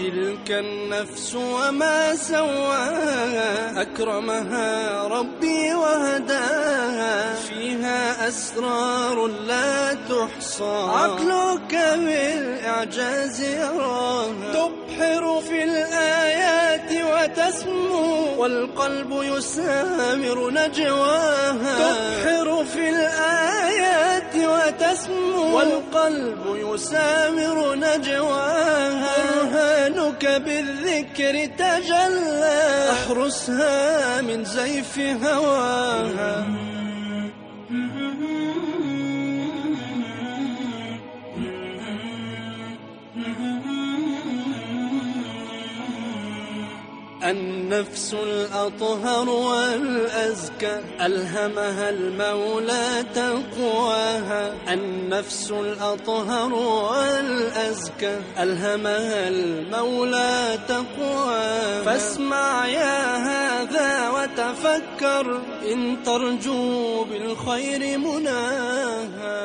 تلك النفس وما سواها أكرمها ربي وهداها فيها أسرار لا تحصى عقلك بالإعجاز يراها تبحر في الآيات وتسمو والقلب يسامر نجواها تبحر في الآيات وتسمو والقلب يسامر نجواها برهانك بالذكر تجلى احرسها من زيف هواها النفس الأطهر والأزكى ألهمها المولى تقواها النفس الأطهر والأزكى ألهمها المولى تقواها فاسمع يا هذا وتفكر إن ترجو بالخير مناها.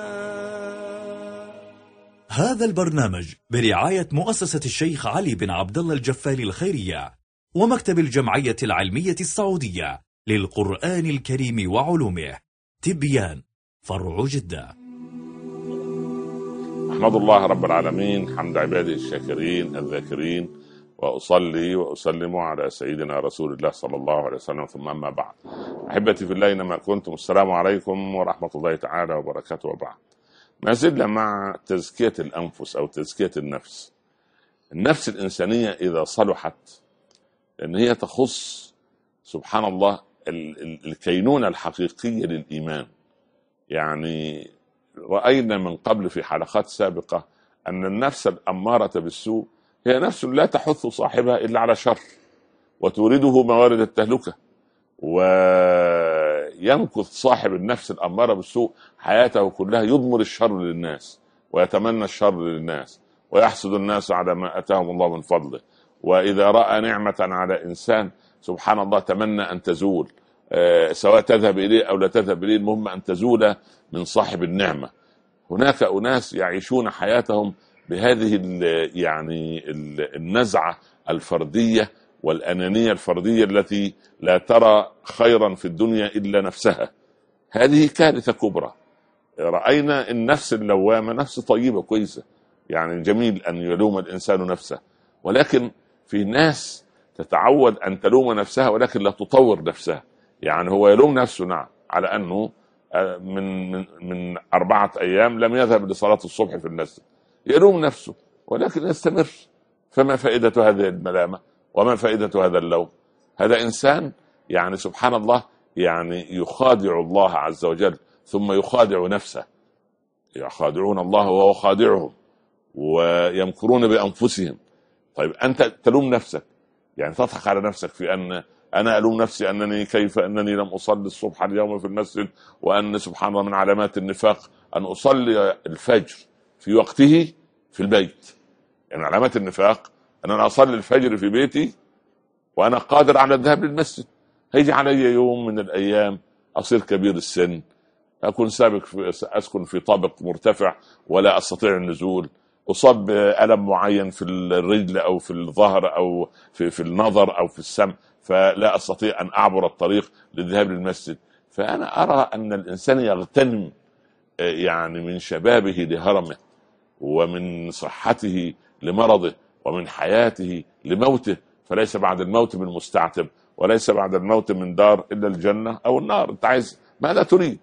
هذا البرنامج برعاية مؤسسة الشيخ علي بن عبد الله الجفالي الخيرية ومكتب الجمعية العلمية السعودية للقرآن الكريم وعلومه تبيان فرع جدة. أحمد الله رب العالمين حمد عباده الشاكرين الذاكرين وأصلي وأسلم على سيدنا رسول الله صلى الله عليه وسلم ثم أما بعد. أحبتي في الله إنما كنتم السلام عليكم ورحمة الله تعالى وبركاته وبعد. ما زلنا مع تزكية الأنفس أو تزكية النفس. النفس الإنسانية إذا صلحت لأن هي تخص سبحان الله الكينونة الحقيقية للإيمان. يعني رأينا من قبل في حلقات سابقة أن النفس الأمارة بالسوء هي نفس لا تحث صاحبها إلا على شر وتورده موارد التهلكة، ويمكث صاحب النفس الأمارة بالسوء حياته كلها يضمر الشر للناس ويتمنى الشر للناس ويحسد الناس على ما أتاهم الله من فضله، وإذا رأى نعمة على إنسان سبحان الله تمنى أن تزول، سواء تذهب إليه أو لا تذهب إليه، المهم أن تزول من صاحب النعمة. هناك أناس يعيشون حياتهم بهذه يعني النزعة الفردية والأنانية الفردية التي لا ترى خيرا في الدنيا إلا نفسها. هذه كارثة كبرى. رأينا النفس اللوامة نفس طيبة كويسة، يعني جميل أن يلوم الإنسان نفسه، ولكن في ناس تتعود أن تلوم نفسها ولكن لا تطور نفسها. يعني هو يلوم نفسه نعم على أنه من 4 أيام لم يذهب لصلاة الصبح في المسجد، يلوم نفسه ولكن يستمر. فما فائدة هذه الملامة وما فائدة هذا اللوم؟ هذا إنسان يعني سبحان الله يعني يخادع الله عز وجل ثم يخادع نفسه. يخادعون الله وهو خادعهم ويمكرون بأنفسهم. طيب أنت تلوم نفسك، يعني تضحك على نفسك في أن أنا ألوم نفسي أنني كيف أنني لم أصلي الصبح اليوم في المسجد، وأن سبحان الله من علامات النفاق أن أصلي الفجر في وقته في البيت. يعني علامات النفاق أن أنا أصلي الفجر في بيتي وأنا قادر على الذهاب للمسجد. هيجي علي يوم من الأيام أصير كبير السن، أكون أسكن في طابق مرتفع ولا أستطيع النزول، أصاب بألم معين في الرجل أو في الظهر أو في النظر أو في السمع، فلا أستطيع أن أعبر الطريق للذهاب للمسجد. فأنا أرى أن الإنسان يغتنم يعني من شبابه لهرمه، ومن صحته لمرضه، ومن حياته لموته، فليس بعد الموت من مستعتب، وليس بعد الموت من دار إلا الجنة أو النار. أنت عايز ماذا تريد؟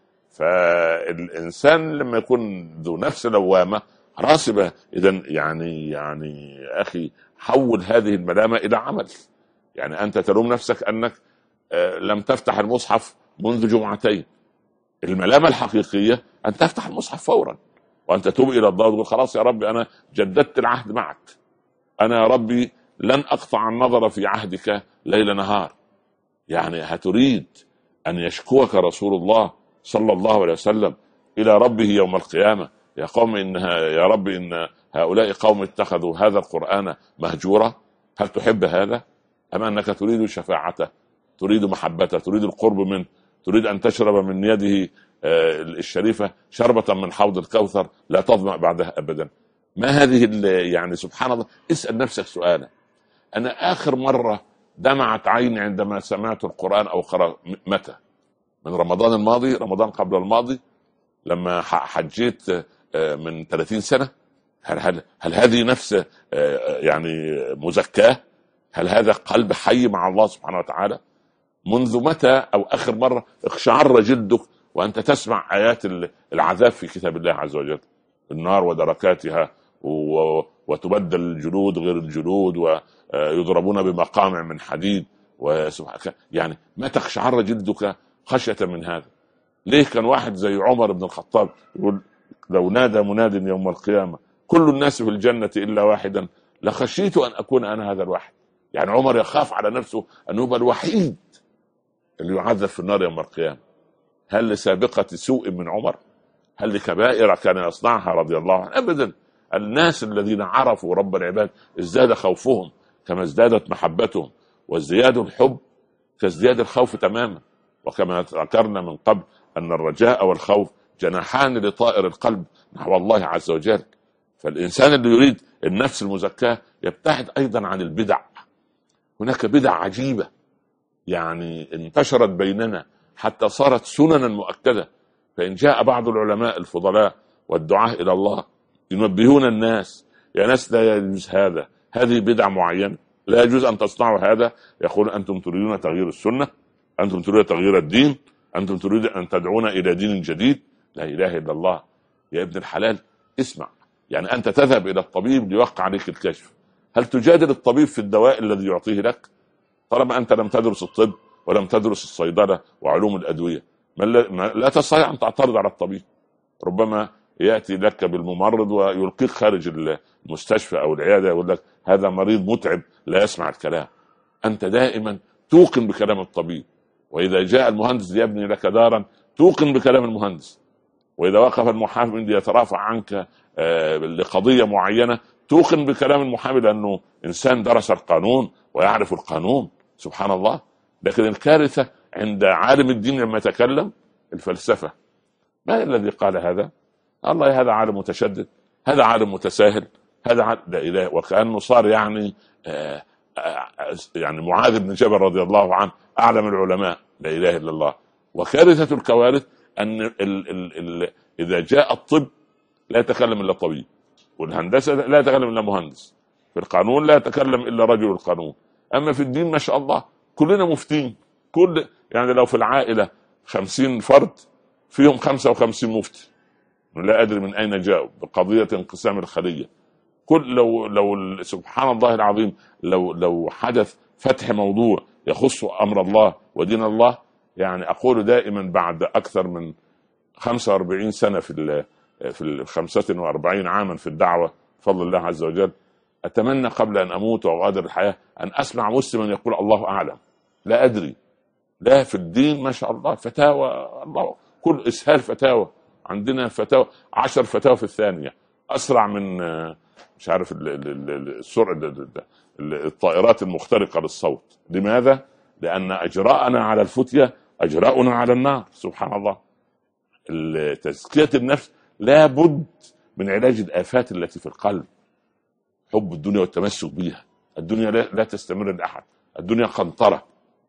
فالإنسان لما يكون ذو نفس لوامة راسبة إذن يعني أخي حول هذه الملامة إلى عمل. يعني أنت تلوم نفسك أنك لم تفتح المصحف منذ جمعتين. الملامة الحقيقية أن تفتح المصحف فورا وأن تتوب إلى الله وتقول خلاص يا ربي أنا جددت العهد معك، أنا يا ربي لن أقطع النظر في عهدك ليل نهار. يعني هتريد أن يشكوك رسول الله صلى الله عليه وسلم إلى ربه يوم القيامة يا قوم يا رب إن هؤلاء قوم اتخذوا هذا القرآن مهجورا؟ هل تحب هذا؟ أم أنك تريد شفاعته، تريد محبته، تريد القرب منه، تريد أن تشرب من يده الشريفة شربة من حوض الكوثر لا تظمأ بعدها أبدا؟ ما هذه يعني سبحان الله. اسأل نفسك سؤالا: أنا آخر مرة دمعت عيني عندما سمعت القرآن أو قرأ متى؟ من رمضان الماضي، رمضان قبل الماضي، لما حجيت من 30 سنة. هل هذه نفس يعني مزكاة؟ هل هذا قلب حي مع الله سبحانه وتعالى؟ منذ متى أو آخر مرة اقشعر جلدك وأنت تسمع آيات العذاب في كتاب الله عز وجل، النار ودركاتها، وتبدل الجلود غير الجلود، ويضربون بمقامع من حديد، يعني ما تقشعر جلدك خشية من هذا؟ ليه كان واحد زي عمر بن الخطاب يقول: لو نادى مناد يوم القيامة كل الناس في الجنة إلا واحدا لخشيت أن أكون أنا هذا الواحد. يعني عمر يخاف على نفسه أن يبقى الوحيد اللي يعذب في النار يوم القيامة. هل لسابقة سوء من عمر؟ هل لكبائر كان يصنعها رضي الله عنه؟ أبدا. الناس الذين عرفوا رب العباد ازداد خوفهم كما ازدادت محبتهم، وازدياد الحب كازدياد الخوف تماما. وكما ذكرنا من قبل أن الرجاء والخوف جناحان لطائر القلب نحو الله عز وجل. فالإنسان اللي يريد النفس المزكاة يبتعد أيضا عن البدع. هناك بدع عجيبة يعني انتشرت بيننا حتى صارت سننا مؤكدة. فإن جاء بعض العلماء الفضلاء والدعاة إلى الله ينبهون الناس: يا ناس لا يجوز هذا، هذه بدع معينة لا يجوز أن تصنعوا هذا. يقول: أنتم تريدون تغيير السنة، أنتم تريدون تغيير الدين، أنتم تريدون أن تدعونا إلى دين جديد. لا إله إلا الله. يا ابن الحلال اسمع، يعني أنت تذهب إلى الطبيب ليوقع عليك الكشف، هل تجادل الطبيب في الدواء الذي يعطيه لك؟ طالما أنت لم تدرس الطب ولم تدرس الصيدلة وعلوم الأدوية لا تستطيع أن تعترض على الطبيب. ربما يأتي لك بالممرض ويلقيك خارج المستشفى أو العيادة، يقول لك: هذا مريض متعب لا يسمع الكلام. أنت دائما توقن بكلام الطبيب. وإذا جاء المهندس ليبني لك دارا توقن بكلام المهندس. وإذا وقف المحامي ليترافع عنك لقضية معينة توقن بكلام المحامي، لأنه إنسان درس القانون ويعرف القانون. سبحان الله. لكن الكارثة عند عالم الدين لما يتكلم الفلسفة. ما الذي قال هذا؟ الله، هذا عالم متشدد، هذا عالم متساهل، هذا عالم لا إله. وكأنه صار يعني يعني معاذ بن جبل رضي الله عنه أعلم العلماء. لا إله إلا الله. وكارثة الكوارث أن إذا جاء الطب لا يتكلم إلا طبيب، والهندسة لا يتكلم إلا مهندس، في القانون لا يتكلم إلا رجل القانون. أما في الدين ما شاء الله كلنا مفتين. يعني لو في العائلة 50 فرد فيهم 55 مفتي، لا أدري من أين جاءوا بقضية انقسام الخلية. لو سبحان الله العظيم لو حدث فتح موضوع يخص أمر الله ودين الله، يعني أقول دائما بعد أكثر من 45 سنة في 45 عاما في الدعوة بفضل الله عز وجل، أتمنى قبل أن أموت وأغادر الحياة أن أسمع مسلما يقول الله أعلم. لا أدري. لا، في الدين ما شاء الله فتاوى، الله كل إسهال فتاوى. عندنا فتاوى 10 فتاوى في الثانية، أسرع من مش عارف السرعة الطائرات المخترقة للصوت. لماذا؟ لأن أجراءنا على الفتية أجراءنا على النار. سبحان الله. تزكية النفس لا بد من علاج الآفات التي في القلب. حب الدنيا والتمسك بها. الدنيا لا تستمر لأحد. الدنيا قنطرة،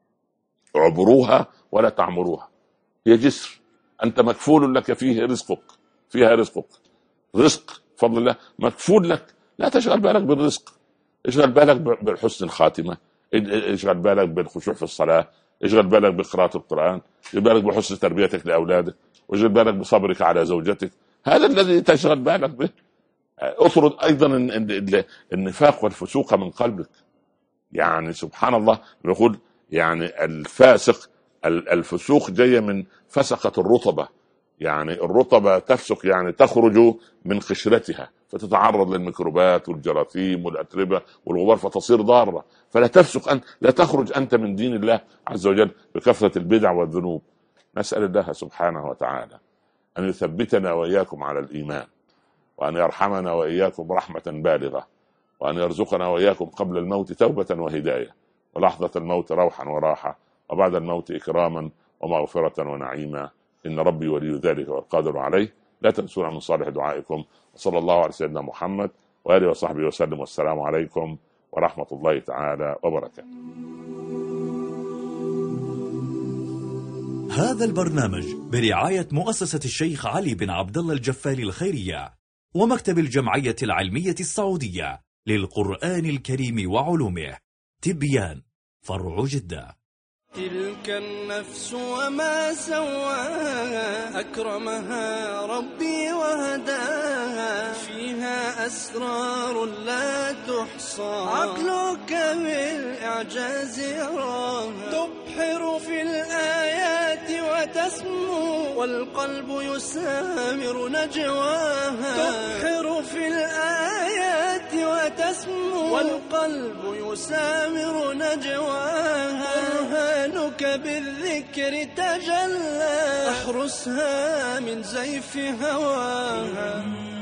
عبروها ولا تعمروها. هي جسر أنت مكفول لك فيه رزقك، فيها رزقك، رزق فضل الله مكفول لك. لا تشغل بالك بالرزق، اشغل بالك بحسن الخاتمة، اشغل بالك بالخشوع في الصلاة، اشغل بالك بقراءة القرآن، اشغل بالك بحسن تربيتك لأولادك، واشغل بالك بصبرك على زوجتك. هذا الذي تشغل بالك به. اطرد أيضا النفاق والفسوق من قلبك. يعني سبحان الله يقول يعني الفاسق، الفسوق جاية من فسقة الرطبة. يعني الرطبة تفسق يعني تخرج من قشرتها فتتعرض للميكروبات والجراثيم والأتربة والغبار فتصير ضارة. فلا تفسق أنت، لا تخرج أنت من دين الله عز وجل بكثرة البدع والذنوب. نسأل الله سبحانه وتعالى أن يثبتنا وإياكم على الإيمان، وأن يرحمنا وإياكم رحمة بالغة، وأن يرزقنا وإياكم قبل الموت توبة وهداية، ولحظة الموت روحا وراحة، وبعد الموت إكراما ومغفرة ونعيما. إن ربي ولي ذلك والقادر عليه. لا تنسونا من صالح دعائكم. وصلى الله على سيدنا محمد وآله وصحبه وسلم، والسلام عليكم ورحمة الله تعالى وبركاته. هذا البرنامج برعاية مؤسسة الشيخ علي بن عبد الله الجفالي الخيرية ومكتب الجمعية العلمية السعودية للقرآن الكريم وعلومه. تبيان، فرع جدة. تلك النفس وما سواها، أكرمها ربي وهداها، فيها أسرار لا تحصى، عقلك بالإعجاز يراها، تبحر في الآيات وتسمو، والقلب يسامر نجواها، تبحر في الآيات وتسمو، والقلب يسامر نجواها، برهانك بالذكر تجلى، احرسها من زيف هواها.